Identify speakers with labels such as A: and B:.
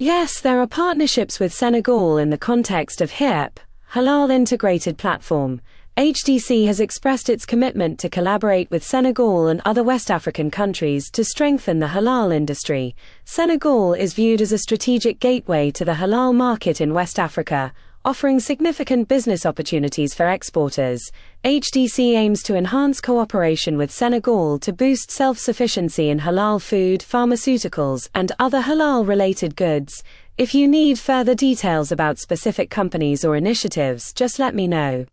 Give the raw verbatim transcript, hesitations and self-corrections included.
A: Yes, there are partnerships with Senegal in the context of H I P, Halal Integrated Platform. H D C has expressed its commitment to collaborate with Senegal and other West African countries to strengthen the halal industry. Senegal is viewed as a strategic gateway to the halal market in West Africa, offering significant business opportunities for exporters. H D C aims to enhance cooperation with Senegal to boost self-sufficiency in halal food, pharmaceuticals, and other halal-related goods. If you need further details about specific companies or initiatives, just let me know.